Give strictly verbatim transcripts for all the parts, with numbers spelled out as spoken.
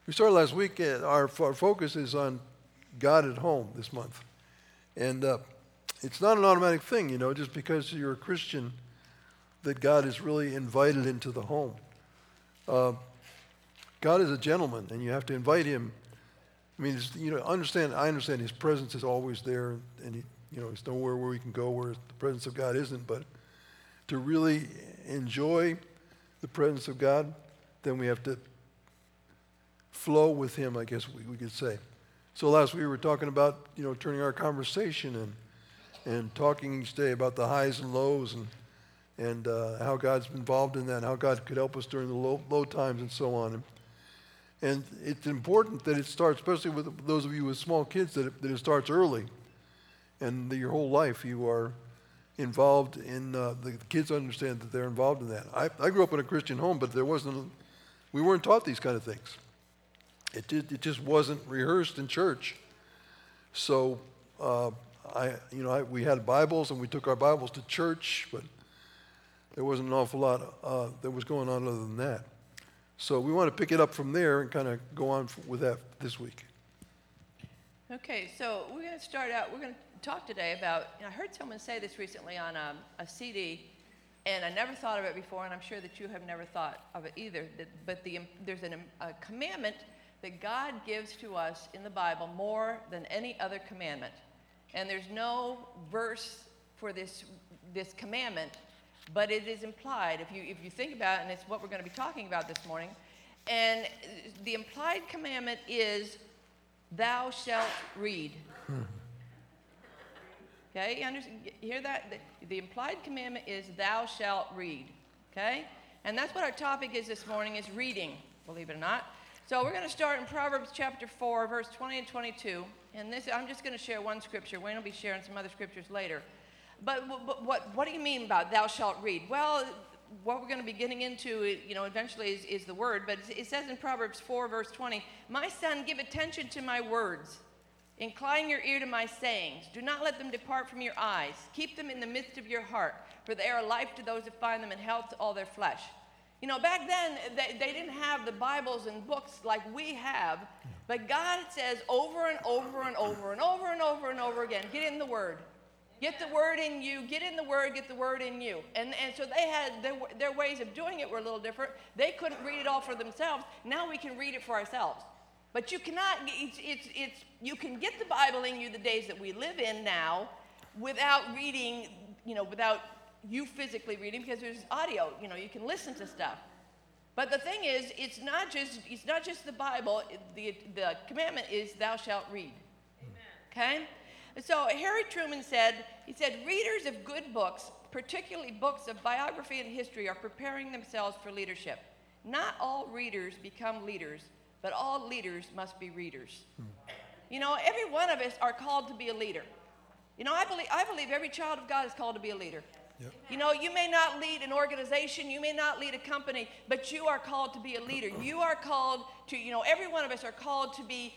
We started last week. uh, Our, our focus is on God at home this month. And uh, it's not an automatic thing, you know, just because you're a Christian, that God is really invited into the home. Uh, God is a gentleman, and you have to invite him. I mean, it's, you know, understand. I understand his presence is always there, and he, you know, there's nowhere where we can go where the presence of God isn't. But to really enjoy the presence of God, then we have to flow with him, I guess we, we could say. So last week we were talking about, you know, turning our conversation and and talking each day about the highs and lows and and uh, how God's involved in that, and how God could help us during the low, low times and so on. And, and it's important that it starts, especially with those of you with small kids, that it, that it starts early, and that your whole life you are involved in, uh, the kids understand that they're involved in that. I, I grew up in a Christian home, but there wasn't, we weren't taught these kind of things. It did, it just wasn't rehearsed in church. So uh, I, you know, I, we had Bibles and we took our Bibles to church, but there wasn't an awful lot uh, that was going on other than that. So we want to pick it up from there and kind of go on f- with that this week. Okay, so we're going to start out, we're going to talk today about, you know, I heard someone say this recently on a, a C D, and I never thought of it before, and I'm sure that you have never thought of it either, that, but the, there's an, a commandment that God gives to us in the Bible more than any other commandment. And there's no verse for this, this commandment, but it is implied. If you, if you think about it, and it's what we're going to be talking about this morning, and the implied commandment is, thou shalt read. Hmm. Okay, you, understand, you hear that? The, the implied commandment is, thou shalt read. Okay? And that's what our topic is this morning, is reading, believe it or not. So we're going to start in Proverbs chapter four, verse twenty and twenty-two. And this, I'm just going to share one scripture. Wayne will be sharing some other scriptures later. But, but what, what do you mean about thou shalt read? Well, what we're going to be getting into, you know, eventually is, is the word. But it says in Proverbs four, verse twenty, my son, give attention to my words. Incline your ear to my sayings. Do not let them depart from your eyes. Keep them in the midst of your heart, for they are life to those who find them and health to all their flesh. You know, back then, they, they didn't have the Bibles and books like we have, but God says over and over and over and over and over and over again, get in the Word. Get the Word in you, get in the Word, get the Word in you. And, and so they had, their, their ways of doing it were a little different. They couldn't read it all for themselves. Now we can read it for ourselves. But you cannot, it's, it's, it's, you can get the Bible in you the days that we live in now without reading, you know, without you physically reading, because there's audio, you know, you can listen to stuff. But the thing is, it's not just it's not just the Bible. The the commandment is thou shalt read. Amen. Okay? So Harry Truman said, he said, readers of good books, particularly books of biography and history, are preparing themselves for leadership. Not all readers become leaders, but all leaders must be readers. Hmm. You know, every one of us are called to be a leader. You know, I believe I believe every child of God is called to be a leader. Yep. You know, you may not lead an organization, you may not lead a company, but you are called to be a leader. You are called to, you know, every one of us are called to be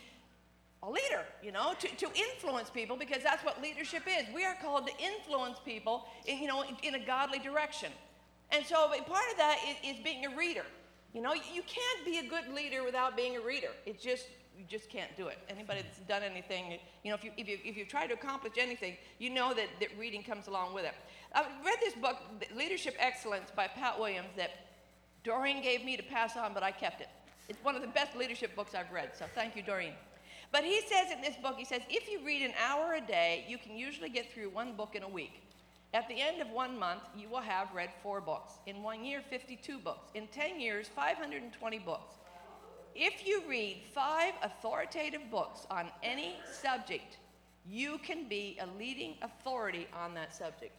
a leader, you know, to, to influence people, because that's what leadership is. We are called to influence people, in, you know, in, in a godly direction. And so part of that is, is being a reader. You know, you can't be a good leader without being a reader. It's just, you just can't do it. Anybody that's done anything, you know, if you if you if you try to accomplish anything, you know that, that reading comes along with it. I read this book, Leadership Excellence by Pat Williams, that Doreen gave me to pass on, but I kept it. It's one of the best leadership books I've read, so thank you, Doreen. But he says in this book, he says, if you read an hour a day, you can usually get through one book in a week. At the end of one month, you will have read four books. In one year, fifty-two books. In ten years, five hundred twenty books. If you read five authoritative books on any subject, you can be a leading authority on that subject.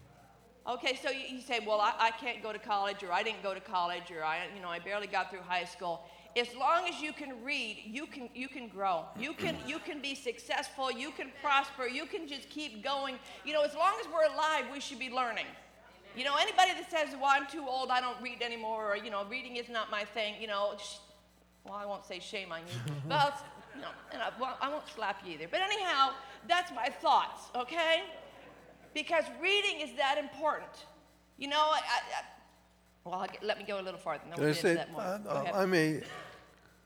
Hmm. Okay, so you, you say, well, I, I can't go to college, or I didn't go to college, or I, you know, I barely got through high school. As long as you can read, you can you can grow. You can you can be successful. You can prosper. You can just keep going. You know, as long as we're alive, we should be learning. You know, anybody that says, well, I'm too old, I don't read anymore, or, you know, reading is not my thing, you know, sh- well, I won't say shame on you. Well, you know, and I, well, I won't slap you either. But anyhow, that's my thoughts, okay? Because reading is that important. You know, I, I, well, I'll get, let me go a little farther. Can I say, I, I may,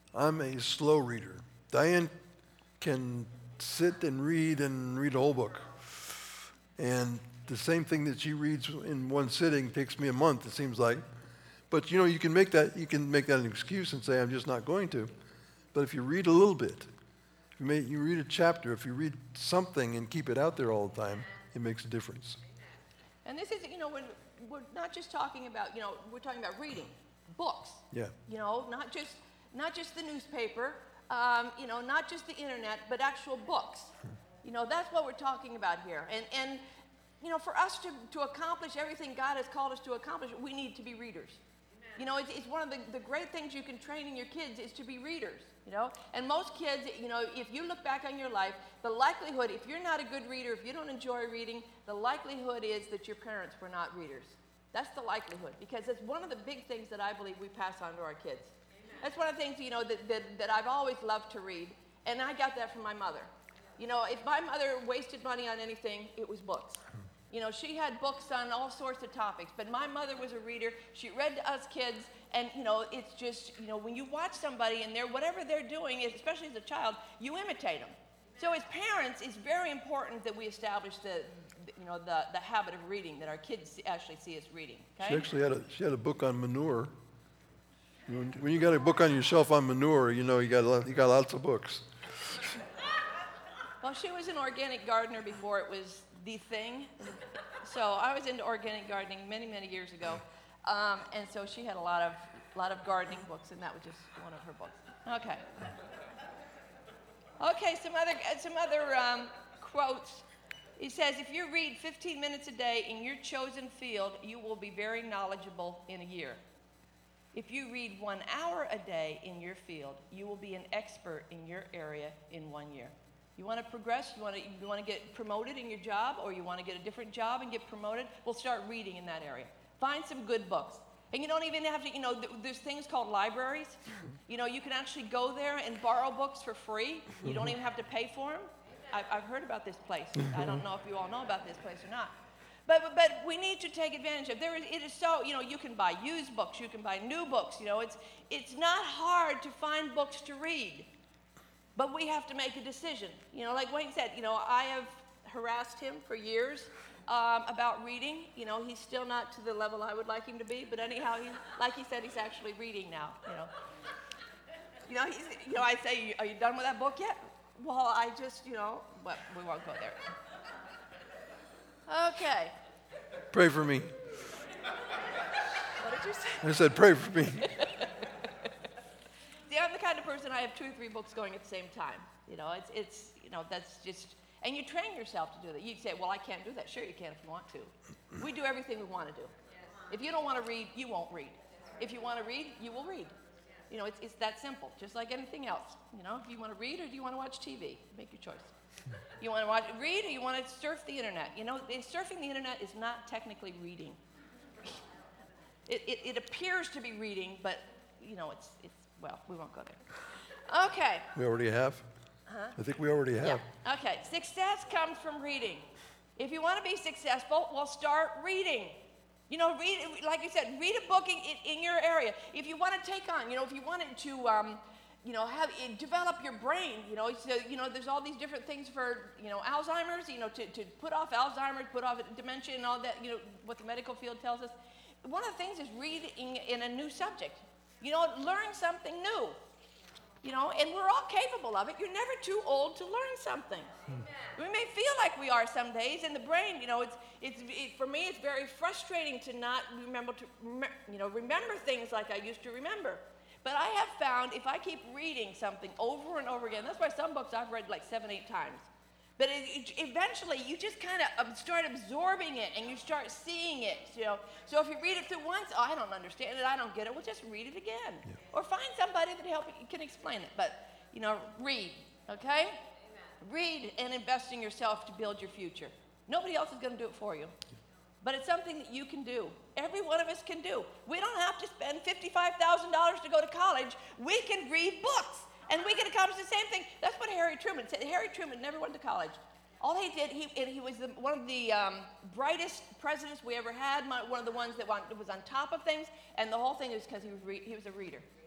I'm a slow reader. Diane can sit and read and read a whole book. And the same thing that she reads in one sitting takes me a month, it seems like. But you know, you can make that you can make that an excuse and say, I'm just not going to. But if you read a little bit, if you, may, you read a chapter, if you read something and keep it out there all the time, it makes a difference. And this is, you know, when we're not just talking about, you know, we're talking about reading books. Yeah. You know, not just not just the newspaper, um, you know, not just the internet, but actual books. You know, that's what we're talking about here. And and you know, for us to, to accomplish everything God has called us to accomplish, we need to be readers. You know, it's, it's one of the, the great things you can train in your kids is to be readers, you know. And most kids, you know, if you look back on your life, the likelihood, if you're not a good reader, if you don't enjoy reading, the likelihood is that your parents were not readers. That's the likelihood, because it's one of the big things that I believe we pass on to our kids. Amen. That's one of the things, you know, that, that, that I've always loved to read, and I got that from my mother. You know, if my mother wasted money on anything, it was books. You know, she had books on all sorts of topics, but my mother was a reader. She read to us kids, and, you know, it's just, you know, when you watch somebody and they're, whatever they're doing, especially as a child, you imitate them. So as parents, it's very important that we establish the, you know, the, the habit of reading, that our kids actually see us reading, okay? She actually had a, she had a book on manure. When, when you got a book on your shelf on manure, you know you got, a lot, you got lots of books. Well, she was an organic gardener before it was the thing. So I was into organic gardening many, many years ago. Um, and so she had a lot of, lot of gardening books, and that was just one of her books. Okay. Okay, some other, some other um, quotes. It says, if you read fifteen minutes a day in your chosen field, you will be very knowledgeable in a year. If you read one hour a day in your field, you will be an expert in your area in one year. You want to progress, you want to, you want to get promoted in your job, or you want to get a different job and get promoted, well, start reading in that area. Find some good books. And you don't even have to, you know, th- there's things called libraries. You know, you can actually go there and borrow books for free. You don't even have to pay for them. I've, I've heard about this place. I don't know if you all know about this place or not. But, but, but we need to take advantage of it. There is, it is so, you know, you can buy used books, you can buy new books, you know, it's, it's not hard to find books to read. But we have to make a decision. You know, like Wayne said, you know, I have harassed him for years um, about reading. You know, he's still not to the level I would like him to be, but anyhow, he, like he said, he's actually reading now, you know. You know, he's, you know, I say, are you done with that book yet? Well, I just, you know, but we won't go there. Okay. Pray for me. What did you say? I said, pray for me. See, I'm the kind of person, I have two or three books going at the same time. You know, it's, it's, you know, that's just, and you train yourself to do that. You say, well, I can't do that. Sure, you can if you want to. We do everything we want to do. If you don't want to read, you won't read. If you want to read, you will read. You know, it's, it's that simple, just like anything else. You know, do you want to read or do you want to watch T V? Make your choice. You want to watch, read, or you want to surf the internet? You know, surfing the internet is not technically reading. It, it, it appears to be reading, but, you know, it's, it's, well, we won't go there. Okay. We already have? Huh? I think we already have. Yeah. Okay. Success comes from reading. If you want to be successful, well, start reading. You know, read, like you said, read a book in, in, in your area. If you want to take on, you know, if you wanted to, um, you know, have it, develop your brain, you know, so, you know, there's all these different things for, you know, Alzheimer's, you know, to, to put off Alzheimer's, put off dementia and all that, you know, what the medical field tells us. One of the things is reading in a new subject. You know, learn something new. You know, and we're all capable of it. You're never too old to learn something. Hmm. We may feel like we are some days, and the brain, you know, it's, it's it, for me, it's very frustrating to not remember to, you know, remember things like I used to remember. But I have found if I keep reading something over and over again, that's why some books I've read like seven, eight times. But it, it, eventually, you just kind of start absorbing it, and you start seeing it, you know. So if you read it through once, oh, I don't understand it, I don't get it, well, just read it again. Yeah. Or find somebody that help you, can explain it. But, you know, read, okay? Amen. Read and invest in yourself to build your future. Nobody else is going to do it for you. But it's something that you can do. Every one of us can do. We don't have to spend fifty-five thousand dollars to go to college. We can read books. And we can accomplish the same thing. That's what Harry Truman said. Harry Truman never went to college. All he did, he, and he was the, one of the um, brightest presidents we ever had, my, one of the ones that was on top of things, and the whole thing is because he was re- he was a reader.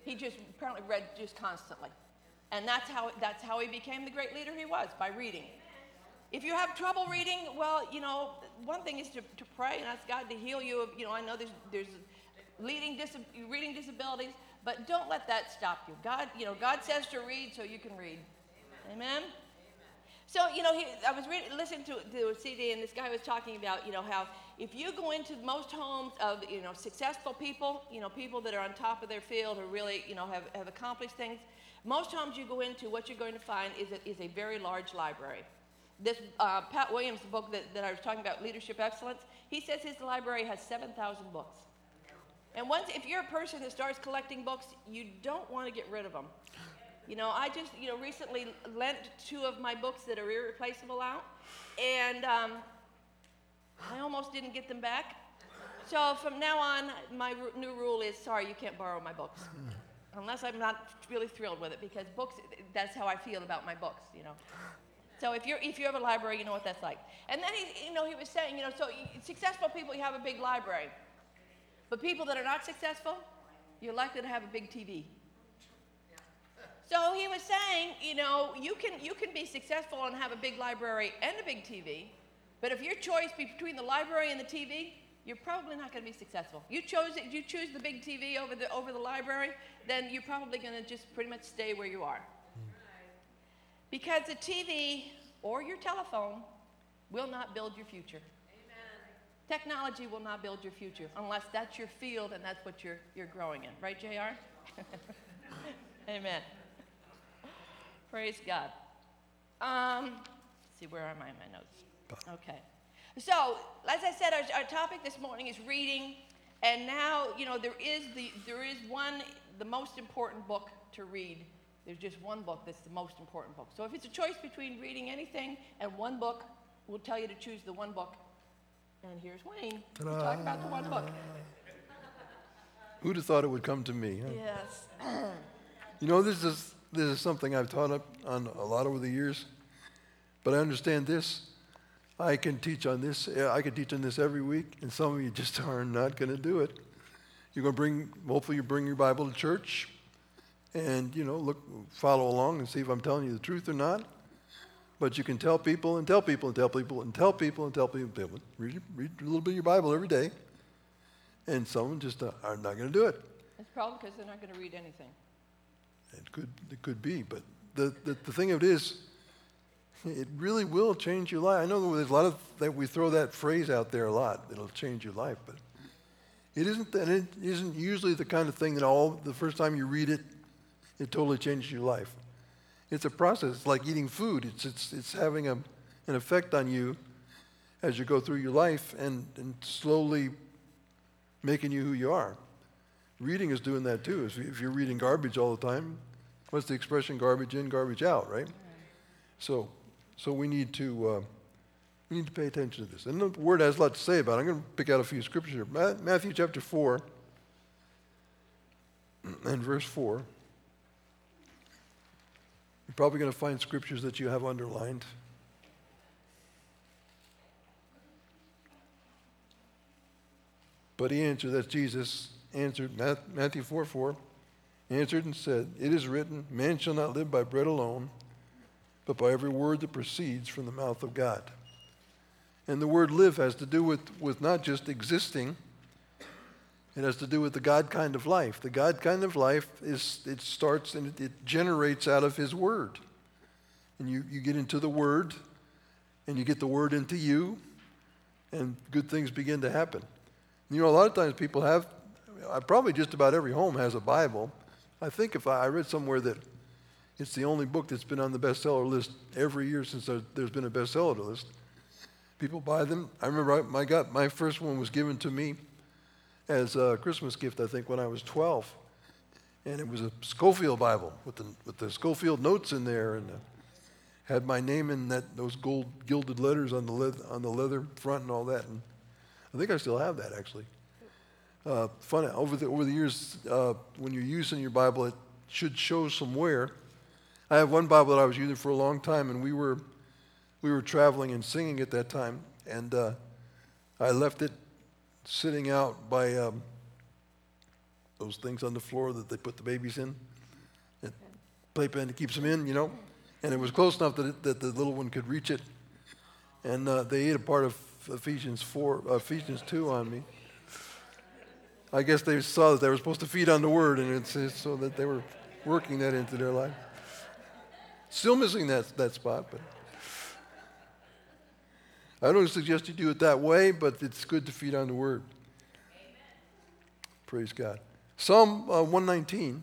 He just apparently read just constantly. And that's how, that's how he became the great leader he was, by reading. If you have trouble reading, well, you know, one thing is to, to pray and ask God to heal you. Of, you know, I know there's, there's leading dis- reading disabilities, but don't let that stop you. God, you know, God says to read, so you can read. Amen? Amen? So, you know, he, I was reading, listening to, to a C D, and this guy was talking about, you know, how if you go into most homes of, you know, successful people, you know, people that are on top of their field who really, you know, have, have accomplished things, most homes you go into, what you're going to find is a, is a very large library. This uh, Pat Williams book that, that I was talking about, Leadership Excellence, he says his library has seven thousand books. And once, if you're a person that starts collecting books, you don't want to get rid of them. You know, I just, you know, recently lent two of my books that are irreplaceable out, and um, I almost didn't get them back. So from now on, my r- new rule is, sorry, you can't borrow my books. Unless I'm not really thrilled with it, because books, that's how I feel about my books, you know. So if you're if you have a library, you know what that's like. And then he, you know, he was saying, you know, so you, successful people, you have a big library, but people that are not successful, you're likely to have a big T V. So he was saying, you know, you can you can be successful and have a big library and a big T V, but if your choice be between the library and the T V, you're probably not going to be successful. You chose you choose the big T V over the over the library, then you're probably going to just pretty much stay where you are. Because the T V or your telephone will not build your future. Amen. Technology will not build your future unless that's your field and that's what you're you're growing in. Right, J R? Amen. Praise God. Um, let's see, where am I in my notes? Okay. So, as I said, our, our topic this morning is reading, and now, you know, there is the there is one, the most important book to read. There's just one book that's the most important book. So if it's a choice between reading anything and one book, we'll tell you to choose the one book. And here's Wayne to talk about the one book. Who'd have thought it would come to me? Huh? Yes. You know, this is this is something I've taught up on a lot over the years, but I understand this. I can teach on this. I can teach on this every week, and some of you just are not going to do it. You're going to bring, hopefully, you bring your Bible to church, and you know, look, follow along and see if I'm telling you the truth or not. But you can tell people and tell people and tell people and tell people and tell people. Read, read a little bit of your Bible every day, and some just uh, are not going to do it. It's probably because they're not going to read anything. It could, it could be, but the, the, the thing of it is, it really will change your life. I know there's a lot of that we throw that phrase out there a lot. It'll change your life, but it isn't. That it isn't usually the kind of thing that all the first time you read it, it totally changes your life. It's a process. It's like eating food. It's it's it's having a, an effect on you as you go through your life and, and slowly making you who you are. Reading is doing that too. If, if you're reading garbage all the time, what's the expression? Garbage in, garbage out, right? So. So we need to uh, we need to pay attention to this. And the Word has a lot to say about it. I'm going to pick out a few scriptures here. Matthew chapter four and verse four. You're probably going to find scriptures that you have underlined. But he answered, that's Jesus, answered, Matthew four four, answered and said, it is written, man shall not live by bread alone, but by every word that proceeds from the mouth of God. And the word live has to do with, with not just existing, it has to do with the God kind of life. The God kind of life is, it starts and it, it generates out of his word. And you, you get into the word, and you get the word into you, and good things begin to happen. You know, a lot of times people have, probably just about every home has a Bible. I think if I, I read somewhere that it's the only book that's been on the bestseller list every year since there's been a bestseller list. People buy them. I remember I, my, got, my first one was given to me as a Christmas gift, I think, when I was twelve. And it was a Schofield Bible with the, with the Schofield notes in there, and uh, had my name in that those gold gilded letters on the, leather, on the leather front and all that. And I think I still have that, actually. Uh, fun, over the, over the years, uh, when you're using your Bible, it should show somewhere. I have one Bible that I was using for a long time, and we were we were traveling and singing at that time, and uh, I left it sitting out by um, those things on the floor that they put the babies in. That playpen that keeps them in, you know. And it was close enough that, it, that the little one could reach it. And uh, they ate a part of Ephesians four, uh, Ephesians two on me. I guess they saw that they were supposed to feed on the Word, and it's, it's so that they were working that into their life. Still missing that, that spot, but I don't suggest you do it that way, but it's good to feed on the Word. Amen. Praise God. Psalm uh, one nineteen.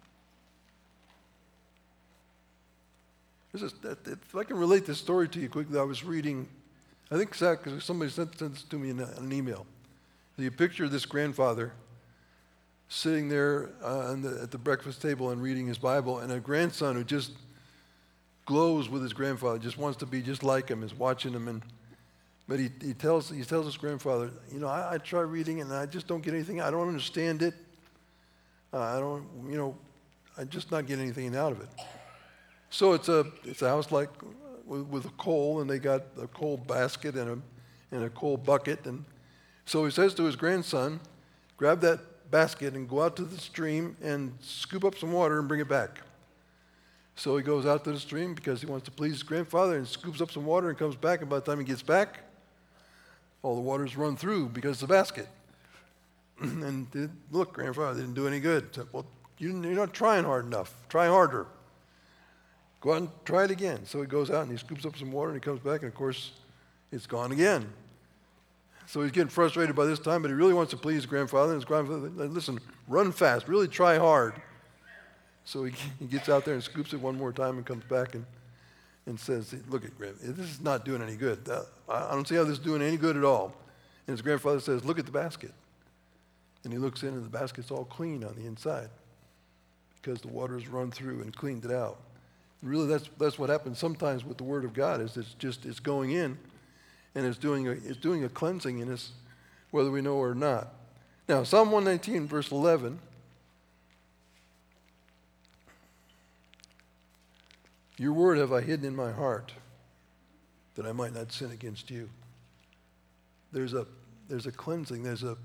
This is, if I can relate this story to you quickly, I was reading, I think Zach, somebody sent, sent this to me in a, an email. You picture this grandfather sitting there uh, the, at the breakfast table and reading his Bible, and a grandson who just glows with his grandfather, just wants to be just like him, is watching him. And but he, he tells he tells his grandfather, you know, I, I try reading and I just don't get anything. I don't understand it. Uh, I don't, you know, I just not get anything out of it. So it's a it's a house like with, with a coal, and they got a coal basket and a and a coal bucket, and so he says to his grandson, grab that basket and go out to the stream and scoop up some water and bring it back. So he goes out to the stream because he wants to please his grandfather and scoops up some water and comes back, and by the time he gets back, all the water's run through because of the basket. And it, look, grandfather didn't do any good. So, well, you, you're not trying hard enough. Try harder. Go out and try it again. So he goes out and he scoops up some water and he comes back, and of course, it's gone again. So he's getting frustrated by this time, but he really wants to please his grandfather. And his grandfather, listen, run fast, really try hard. So he, he gets out there and scoops it one more time and comes back and, and says, look at Grandpa, this is not doing any good. Uh, I don't see how this is doing any good at all. And his grandfather says, look at the basket. And he looks in, and the basket's all clean on the inside because the water's run through and cleaned it out. And really, that's that's what happens sometimes with the Word of God, is it's just it's going in, and it's doing a, it's doing a cleansing in us, whether we know or not. Now, Psalm one nineteen, verse eleven. Your word have I hidden in my heart, that I might not sin against you. There's a there's a cleansing. There's a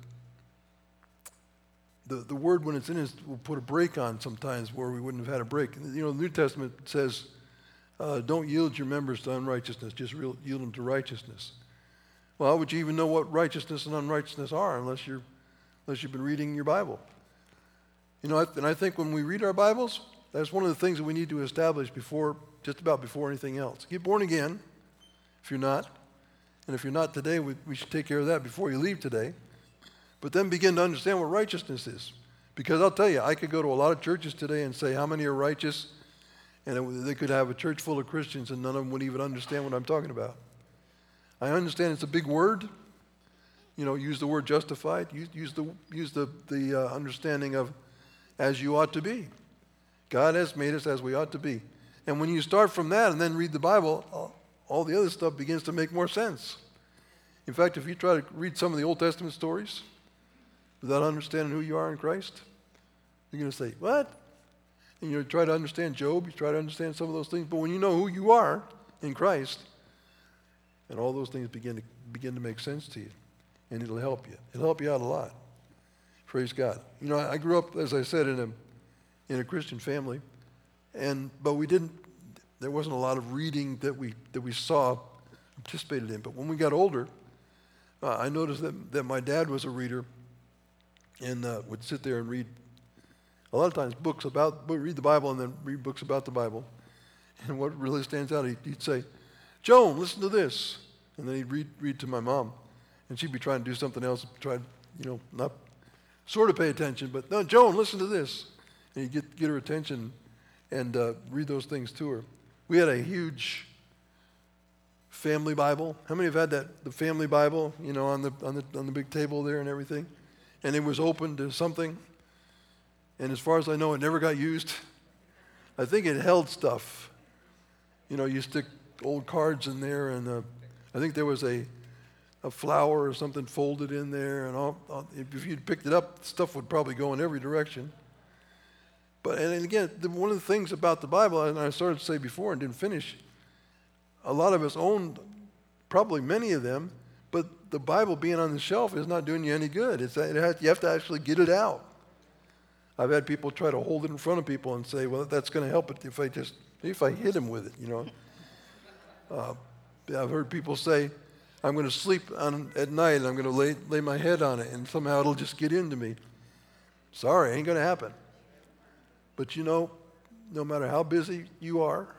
the the word, when it's in us, will put a break on sometimes where we wouldn't have had a break. You know, the New Testament says, uh, "Don't yield your members to unrighteousness; just real, yield them to righteousness." Well, how would you even know what righteousness and unrighteousness are unless you're unless you've been reading your Bible? You know, and I think when we read our Bibles, that's one of the things that we need to establish before, just about before anything else. Get born again, if you're not. And if you're not today, we, we should take care of that before you leave today. But then begin to understand what righteousness is. Because I'll tell you, I could go to a lot of churches today and say, how many are righteous? And it, they could have a church full of Christians and none of them would even understand what I'm talking about. I understand it's a big word. You know, use the word justified. Use, use the, use the, the uh, understanding of as you ought to be. God has made us as we ought to be. And when you start from that and then read the Bible, all, all the other stuff begins to make more sense. In fact, if you try to read some of the Old Testament stories without understanding who you are in Christ, you're going to say, what? And you try to understand Job, you try to understand some of those things, but when you know who you are in Christ, and all those things begin to begin to make sense to you, and it'll help you. It'll help you out a lot. Praise God. You know, I, I grew up, as I said, in a in a Christian family, and but we didn't. There wasn't a lot of reading that we that we saw, participated in. But when we got older, uh, I noticed that that my dad was a reader, and uh, would sit there and read a lot of times books about, read the Bible and then read books about the Bible. And what really stands out, he'd, he'd say, "Joan, listen to this," and then he'd read read to my mom, and she'd be trying to do something else, try, you know, not sort of pay attention, but no, Joan, listen to this. And you get get her attention and uh, read those things to her. We had a huge family Bible. How many have had that, the family Bible, you know, on the on the on the big table there and everything? And it was open to something. And as far as I know, it never got used. I think it held stuff. You know, you stick old cards in there, and uh, I think there was a a flower or something folded in there, and all, all, if you'd picked it up, stuff would probably go in every direction. But, and again, the, one of the things about the Bible, and I started to say before and didn't finish, a lot of us owned probably many of them, but the Bible being on the shelf is not doing you any good. It's, it has, you have to actually get it out. I've had people try to hold it in front of people and say, well, that's going to help it if I just, if I hit him with it, you know. Uh, I've heard people say, I'm going to sleep on, at night and I'm going to lay, lay my head on it and somehow it'll just get into me. Sorry, ain't going to happen. But you know, no matter how busy you are,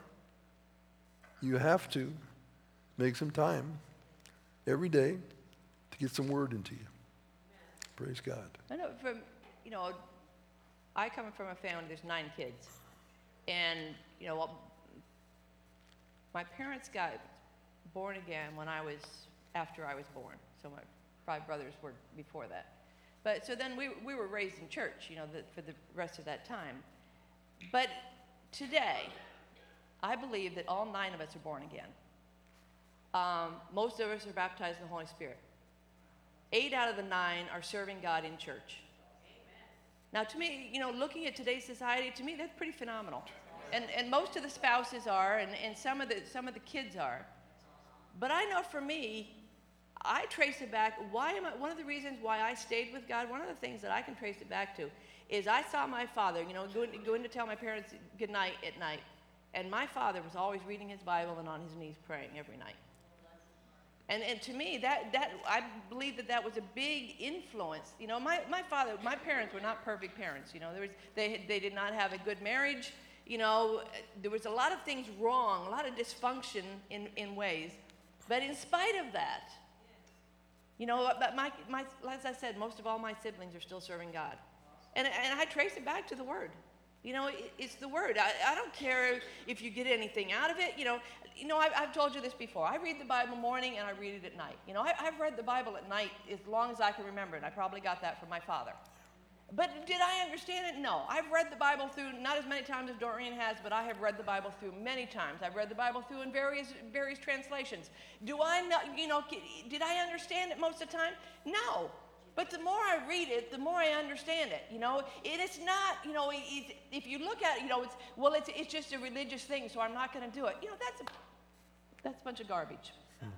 you have to make some time every day to get some word into you. Praise God. I know from, you know, I come from a family, there's nine kids. And, you know, my parents got born again when I was, after I was born. So my five brothers were before that. But so then we, we were raised in church, you know, the, for the rest of that time. But today, I believe that all nine of us are born again. Um, most of us are baptized in the Holy Spirit. Eight out of the nine are serving God in church. Now, to me, you know, looking at today's society, to me, that's pretty phenomenal. And, and most of the spouses are, and, and some of the, some of the kids are. But I know for me, I trace it back. Why am I, one of the reasons why I stayed with God, one of the things that I can trace it back to, is I saw my father, you know, going, going to tell my parents good night at night. And my father was always reading his Bible and on his knees praying every night. And, and to me, that, that, I believe that that was a big influence. You know, my, my father, my parents were not perfect parents. You know, there was, they, they did not have a good marriage. You know, there was a lot of things wrong, a lot of dysfunction in, in ways. But in spite of that, you know, but my, my, as I said, most of all my siblings are still serving God. And, and I trace it back to the Word. You know, it, it's the Word. I, I don't care if you get anything out of it. You know, you know I, I've told you this before. I read the Bible morning and I read it at night. You know, I, I've read the Bible at night as long as I can remember it. I probably got that from my father. But did I understand it? No. I've read the Bible through, not as many times as Dorian has, but I have read the Bible through many times. I've read the Bible through in various various translations. Do I know, you know, did I understand it most of the time? No. But the more I read it, the more I understand it. You know, it is not, you know, it, if you look at it, you know, it's, well, it's, it's just a religious thing, so I'm not going to do it. You know, that's a, that's a bunch of garbage. Hmm.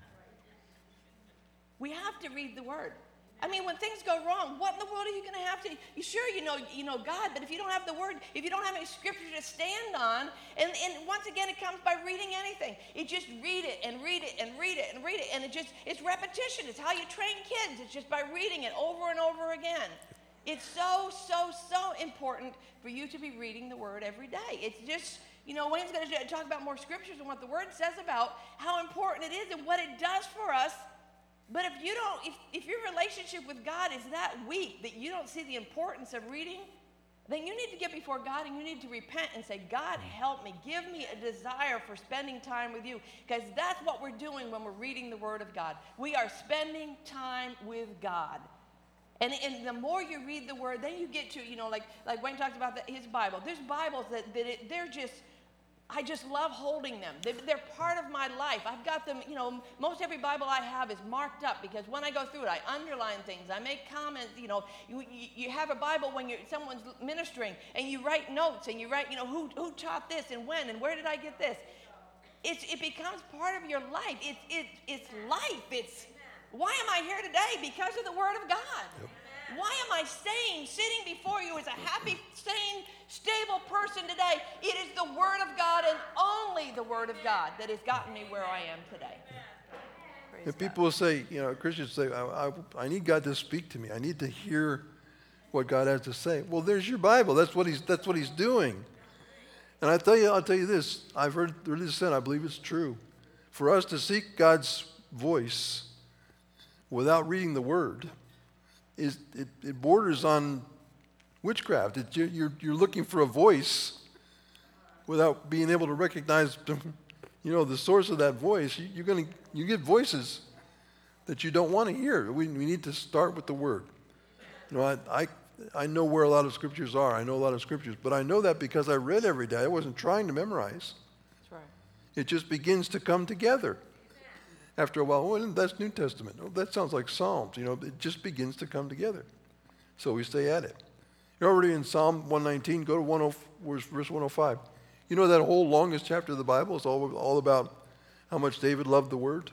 We have to read the Word. I mean, when things go wrong, what in the world are you going to have to? You sure you know you know God, but if you don't have the Word, if you don't have any Scripture to stand on, and, and once again, it comes by reading anything. You just read it and read it and read it and read it, and it just it's repetition. It's how you train kids. It's just by reading it over and over again. It's so so so important for you to be reading the Word every day. It's just, you know, Wayne's going to talk about more Scriptures and what the Word says about how important it is and what it does for us. But if you don't, if, if your relationship with God is that weak that you don't see the importance of reading, then you need to get before God and you need to repent and say, God, help me. Give me a desire for spending time with you. Because that's what we're doing when we're reading the Word of God. We are spending time with God. And, and the more you read the Word, then you get to, you know, like, like Wayne talked about the, his Bible. There's Bibles that, that it, they're just... I just love holding them. They're, they're part of my life. I've got them, you know, most every Bible I have is marked up because when I go through it, I underline things. I make comments, you know. You, you, you have a Bible when you're, someone's ministering and you write notes and you write, you know, who, who taught this and when and where did I get this? It's, it becomes part of your life. It's, it, it's life. It's, why am I here today? Because of the Word of God. Yep. Why am I staying, sitting before you as a happy, sane, stable person today? It is the Word of God and only the Word of God that has gotten me where I am today. Praise and God. People will say, you know, Christians say, I, I, I need God to speak to me. I need to hear what God has to say. Well, there's your Bible. That's what he's, that's what he's doing. And I tell you, I'll tell you this. I've heard religious said, I believe it's true. For us to seek God's voice without reading the Word, Is, it, it borders on witchcraft. It, you're, you're looking for a voice without being able to recognize, you know, the source of that voice. You, you're going to you get voices that you don't want to hear. We, we need to start with the Word. You know, I, I I know where a lot of scriptures are. I know a lot of scriptures, but I know that because I read every day. I wasn't trying to memorize. That's right. It just begins to come together. After a while, oh, that's New Testament. Oh, that sounds like Psalms. You know, it just begins to come together. So we stay at it. You're already in Psalm one nineteen. Go to one oh, verse one oh five. You know that whole longest chapter of the Bible is all, all about how much David loved the Word?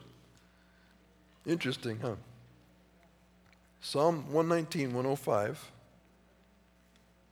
Interesting, huh? Psalm one nineteen, one oh five.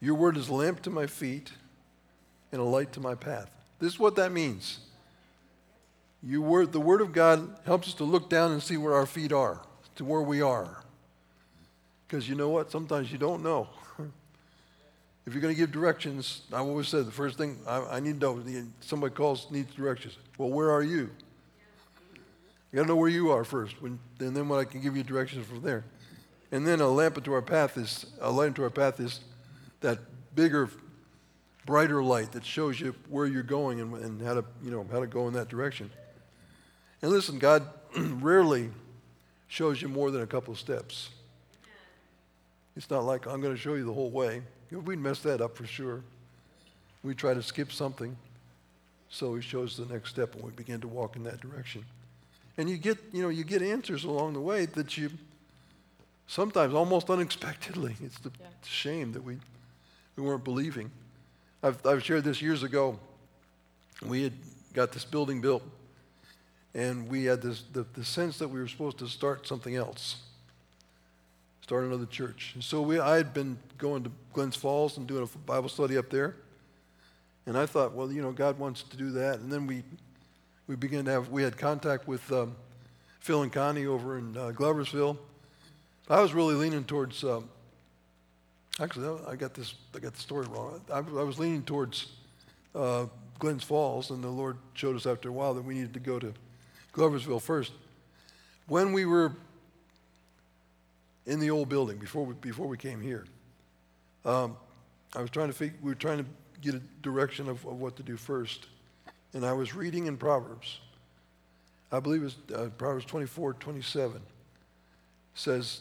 Your word is a lamp to my feet and a light to my path. This is what that means. Your word, the Word of God helps us to look down and see where our feet are, to where we are. Because you know what? Sometimes you don't know. If you're going to give directions, I always said the first thing I, I need to know, somebody calls, needs directions. Well, where are you? You got to know where you are first, when, and then when I can give you directions from there. And then a lamp unto our path is, a light unto our path is that bigger, brighter light that shows you where you're going and, and how to, you know, how to go in that direction. And listen, God rarely shows you more than a couple of steps. It's not like, I'm going to show you the whole way. We'd mess that up for sure. We try to skip something, so he shows the next step, and we begin to walk in that direction. And you get, you know, you get answers along the way that you, sometimes almost unexpectedly. It's the Yeah. shame that we, we weren't believing. I've, I've shared this years ago. We had got this building built, and we had this the, the sense that we were supposed to start something else. Start another church. And so we, I had been going to Glens Falls and doing a Bible study up there. And I thought, well, you know, God wants to do that. And then we we began to have, we had contact with um, Phil and Connie over in uh, Gloversville. I was really leaning towards, um, actually, I got this, I got the story wrong. I, I was leaning towards uh, Glens Falls, and the Lord showed us after a while that we needed to go to Gloversville first. When we were in the old building before we, before we came here, um, I was trying to figure, we were trying to get a direction of, of what to do first. And I was reading in Proverbs. I believe it's uh, Proverbs twenty-four, twenty-seven. Says,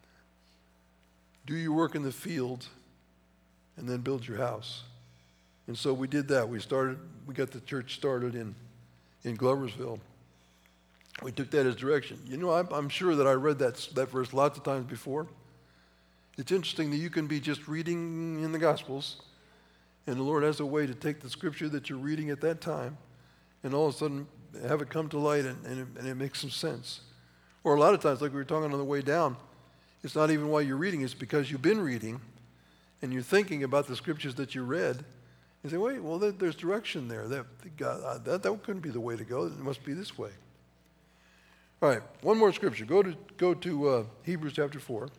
do your work in the field and then build your house. And so we did that. We started, we got the church started in, in Gloversville. We took that as direction. You know, I'm, I'm sure that I read that, that verse lots of times before. It's interesting that you can be just reading in the Gospels, and the Lord has a way to take the scripture that you're reading at that time and all of a sudden have it come to light, and, and, it, and it makes some sense. Or a lot of times, like we were talking on the way down, it's not even why you're reading, it's because you've been reading and you're thinking about the scriptures that you read. You say, wait, well, there, there's direction there. That, God, that, that couldn't be the way to go. It must be this way. All right, one more scripture. Go to, go to uh, Hebrews chapter four.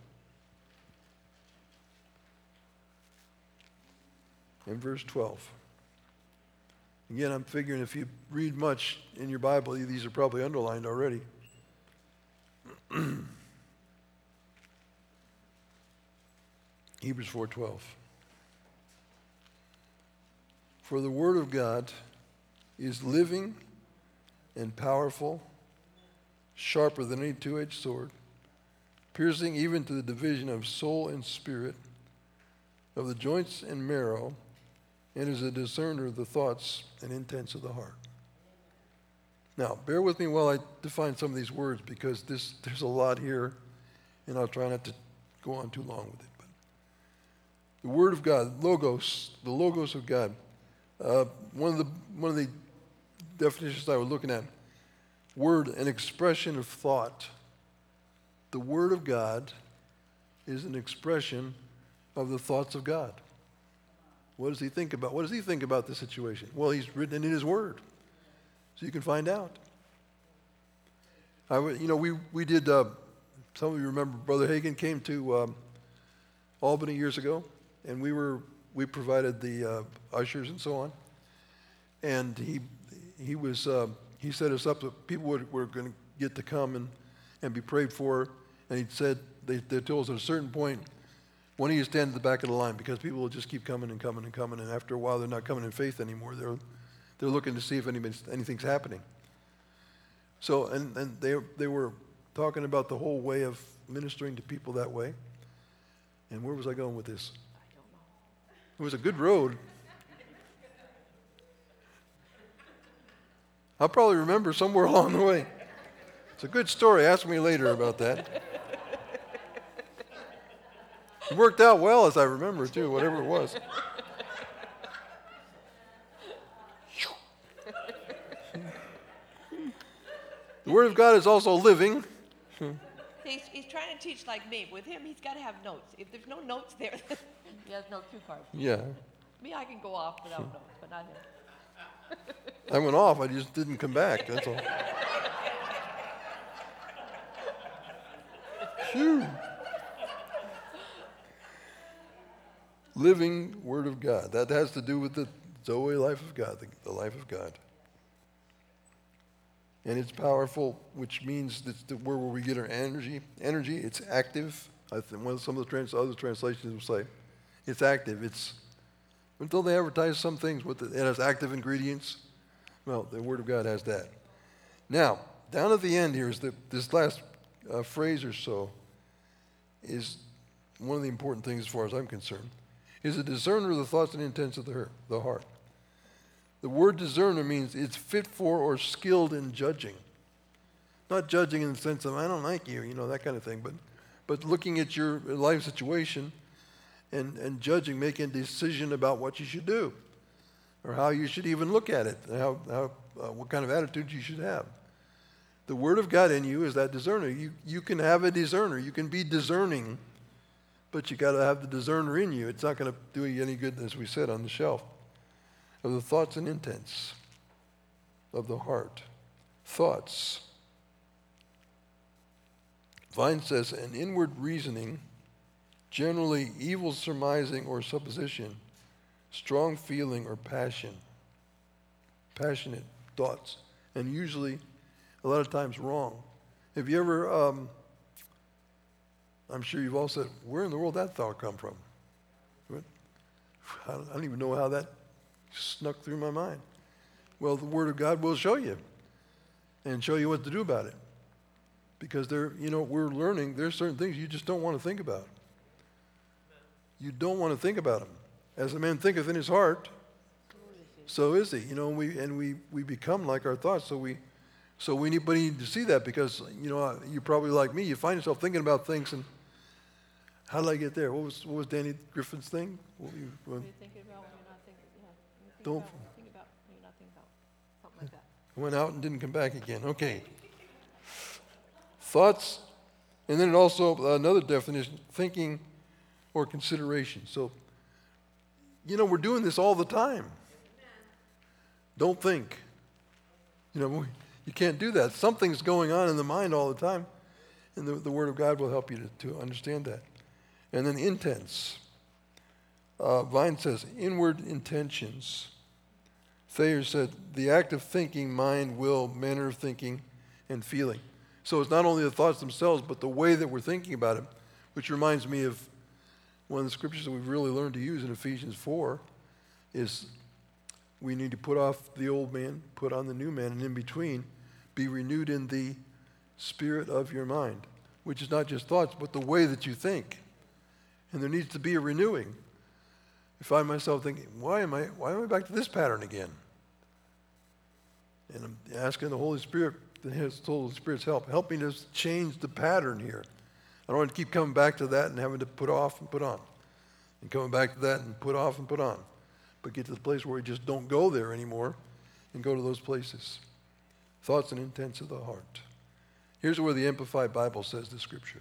And verse twelve. Again, I'm figuring if you read much in your Bible, these are probably underlined already. Hebrews four twelve. For the word of God is living and powerful, sharper than any two-edged sword, piercing even to the division of soul and spirit, of the joints and marrow, and is a discerner of the thoughts and intents of the heart. Now, bear with me while I define some of these words, because this, there's a lot here, and I'll try not to go on too long with it. But the Word of God, logos, the logos of God. Uh, one of the one of the definitions I was looking at, word, an expression of thought. The Word of God is an expression of the thoughts of God. What does he think about? What does he think about the situation? Well, he's written it in his Word, so you can find out. I, w- you know, we we did. Uh, some of you remember Brother Hagin came to um, Albany years ago, and we were we provided the uh, ushers and so on, and he he was uh, he set us up that people would, were going to get to come and, and be prayed for, and he said they they told us at a certain point, when you stand at the back of the line, because people will just keep coming and coming and coming, and after a while they're not coming in faith anymore. They're they're looking to see if anybody's, anything's happening. So and, and they they were talking about the whole way of ministering to people that way. And where was I going with this? I don't know. It was a good road. I'll probably remember somewhere along the way. It's a good story. Ask me later about that. It worked out well, as I remember, too, whatever it was. The Word of God is also living. He's, he's trying to teach like me. With him, he's got to have notes. If there's no notes there, He has no cue cards. Yeah. Me, I can go off without notes, but not him. I went off. I just didn't come back. That's all. Phew. Living Word of God. That has to do with the Zoe life of God, the, the life of God. And it's powerful, which means that's the, where will we get our energy? Energy, it's active. I think one of some of the trans, other translations will say it's active. It's until they advertise some things with it, it has active ingredients. Well, the Word of God has that. Now, down at the end here is the, this last uh, phrase or so is one of the important things as far as I'm concerned, is a discerner of the thoughts and intents of the heart. The heart. The word discerner means it's fit for or skilled in judging. Not judging in the sense of, I don't like you, you know, that kind of thing, but, but looking at your life situation and, and judging, making a decision about what you should do or how you should even look at it, and how, how, uh, what kind of attitude you should have. The Word of God in you is that discerner. You, you can have a discerner. You can be discerning, but you got to have the discerner in you. It's not going to do you any good, as we said, on the shelf. Of the thoughts and intents of the heart. Thoughts. Vine says, an inward reasoning, generally evil surmising or supposition, strong feeling or passion, passionate thoughts, and usually a lot of times wrong. Have you ever, um, I'm sure you've all said, where in the world did that thought come from? I don't even know how that snuck through my mind. Well, the Word of God will show you and show you what to do about it. Because there, you know, we're learning, there's certain things you just don't want to think about. You don't want to think about them. As a man thinketh in his heart, so is he. You know, we and we we become like our thoughts. So we, so we need, but we need to see that because you know you're probably like me. You find yourself thinking about things and how did I get there? What was what was Danny Griffin's thing? What were you, what, What are you thinking about when you're not thinking? Yeah. Think Don't- About, think about when you're not thinking about something like that. went out and didn't come back again. Okay. Thoughts, and then it also another definition: thinking or consideration. So, you know, we're doing this all the time. Don't think. You know, we, you can't do that. Something's going on in the mind all the time, and the, the Word of God will help you to, to understand that. And then intents. Uh, Vine says inward intentions. Thayer said the act of thinking, mind, will, manner of thinking, and feeling. So it's not only the thoughts themselves, but the way that we're thinking about them, which reminds me of one of the scriptures that we've really learned to use in Ephesians four is we need to put off the old man, put on the new man, and in between, be renewed in the spirit of your mind, which is not just thoughts, but the way that you think. And there needs to be a renewing. I find myself thinking, why am I, why am I back to this pattern again? And I'm asking the Holy Spirit, the Holy Spirit's help, help me to change the pattern here. I don't want to keep coming back to that and having to put off and put on. And coming back to that and put off and put on. But get to the place where we just don't go there anymore and go to those places. Thoughts and intents of the heart. Here's where the Amplified Bible says the scripture.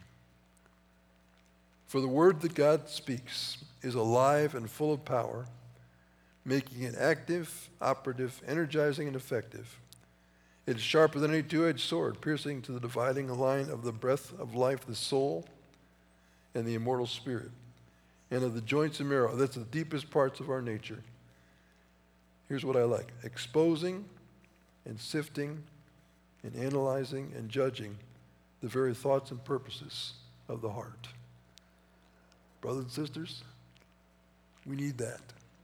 For the word that God speaks is alive and full of power, making it active, operative, energizing, and effective. It is sharper than any two-edged sword, piercing to the dividing line of the breath of life, the soul, and the immortal spirit, and of the joints and marrow. That's the deepest parts of our nature. Here's what I like. Exposing and sifting and analyzing and judging the very thoughts and purposes of the heart. Brothers and sisters, we need that.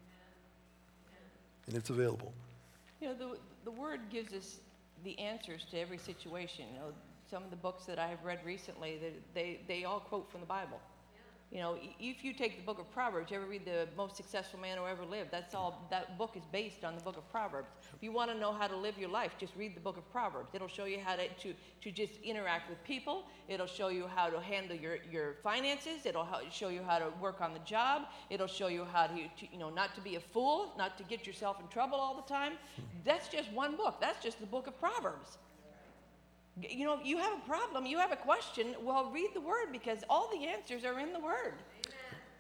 And it's available. You know, the, the Word gives us the answers to every situation. You know, some of the books that I have read recently, they, they, they all quote from the Bible. You know, if you take the book of Proverbs, you ever read The Most Successful Man Who Ever Lived, that's all, that book is based on the book of Proverbs. If you want to know how to live your life, just read the book of Proverbs. It'll show you how to, to, to just interact with people. It'll show you how to handle your, your finances. It'll show you how to work on the job. It'll show you how to, to, you know, not to be a fool, not to get yourself in trouble all the time. That's just one book. That's just the book of Proverbs. You know, you have a problem, you have a question, well, read the Word because all the answers are in the Word.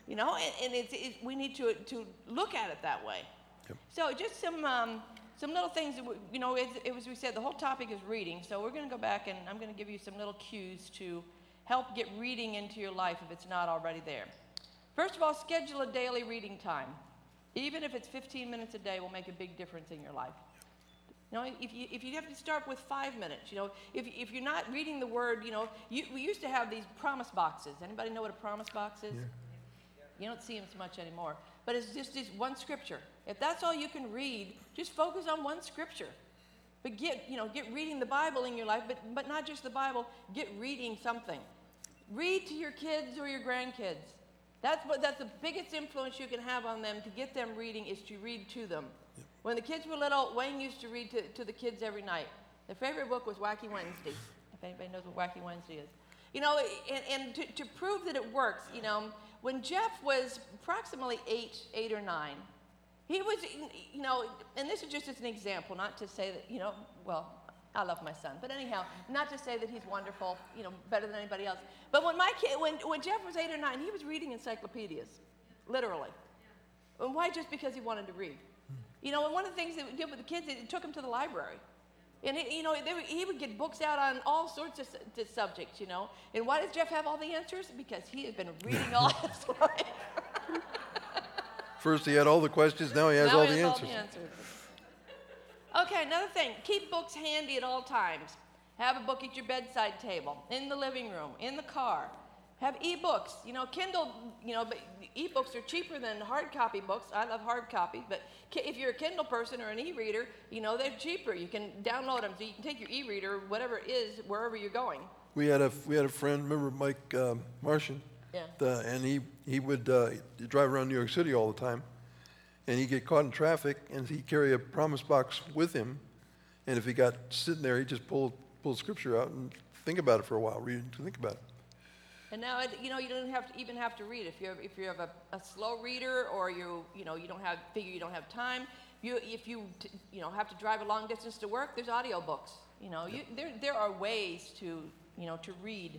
You know, and, and it's, it, we need to, to look at it that way. Yep. So just some, um, some little things, that we, you know, it, it was, we said the whole topic is reading. So we're going to go back and I'm going to give you some little cues to help get reading into your life if it's not already there. First of all, schedule a daily reading time. Even if it's fifteen minutes a day, will make a big difference in your life. You know, if you, if you have to start with five minutes, you know, if, if you're not reading the word, you know, you, we used to have these promise boxes. Anybody know what a promise box is? Yeah. You don't see them so much anymore. But it's just this one scripture. If that's all you can read, just focus on one scripture. But get, you know, get reading the Bible in your life, but, but not just the Bible, get reading something. Read to your kids or your grandkids. That's what, that's the biggest influence you can have on them to get them reading is to read to them. Yep. When the kids were little, Wayne used to read to, to the kids every night. Their favorite book was Wacky Wednesday, if anybody knows what Wacky Wednesday is. You know, and, and to, to prove that it works, you know, when Jeff was approximately eight, eight or nine, he was, you know, and this is just as an example, not to say that, you know, well, I love my son, but anyhow, not to say that he's wonderful, you know, better than anybody else. But when my kid, when, when Jeff was eight or nine, he was reading encyclopedias, literally. And why? Just because he wanted to read. You know, and one of the things that we did with the kids, it took them to the library. And, it, you know, they would, he would get books out on all sorts of su- subjects, you know. And why does Jeff have all the answers? Because he has been reading all his life. First he had all the questions, now he has now all he the has answers. All the answers. Okay, another thing, keep books handy at all times. Have a book at your bedside table, in the living room, in the car. Have e-books. You know, Kindle, you know, but e-books are cheaper than hard copy books. I love hard copy, but if you're a Kindle person or an e-reader, you know, they're cheaper. You can download them, so you can take your e-reader, whatever it is, wherever you're going. We had a we had a friend, remember Mike um, Martian? Yeah. The, and he he would uh, drive around New York City all the time, and he'd get caught in traffic, and he'd carry a promise box with him, and if he got sitting there, he'd just pull pull scripture out and think about it for a while, read it to think about it. And now, you know, you don't have to even have to read. If you're if you have a, a slow reader, or you you know you don't have figure you don't have time, you if you t- you know have to drive a long distance to work, there's audio books. You know, you, there there are ways to you know to read.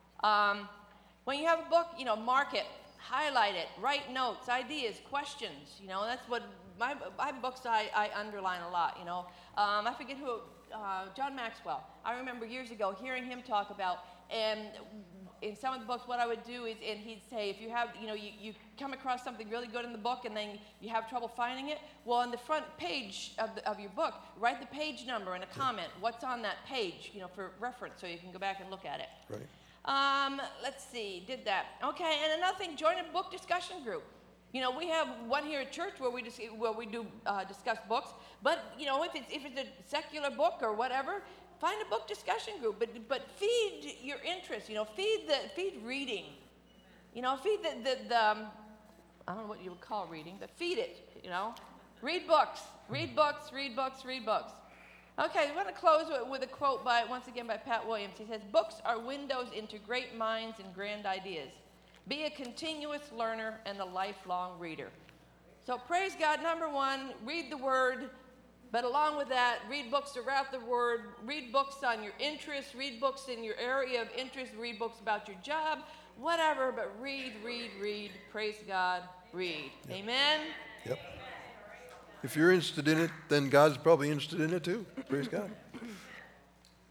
Um, when you have a book, you know, mark it, highlight it, write notes, ideas, questions. You know, that's what my my books I, I underline a lot. You know, um, I forget who uh, John Maxwell. I remember years ago hearing him talk about and. In some of the books, what I would do is, and he'd say, if you have, you know, you, you come across something really good in the book and then you have trouble finding it, well, on the front page of, the, of your book, write the page number and a comment. What's on that page, you know, for reference, so you can go back and look at it. Right. Um, let's see, did that. Okay, and another thing, join a book discussion group. You know, we have one here at church where we dis- where we do uh, discuss books, but, you know, if it's, if it's a secular book or whatever, find a book discussion group, but but feed your interest. You know, feed the feed reading. You know, feed the the, the um, I don't know what you would call reading, but feed it. You know, read books, read books, read books, read books. Okay, I want to close with, with a quote by once again by Pat Williams. He says, "Books are windows into great minds and grand ideas. Be a continuous learner and a lifelong reader." So praise God. Number one, read the Word. But along with that, read books throughout the Word, read books on your interests, read books in your area of interest, read books about your job, whatever, but read, read, read, praise God, read. Yep. Amen? Yep. If you're interested in it, then God's probably interested in it too. Praise God.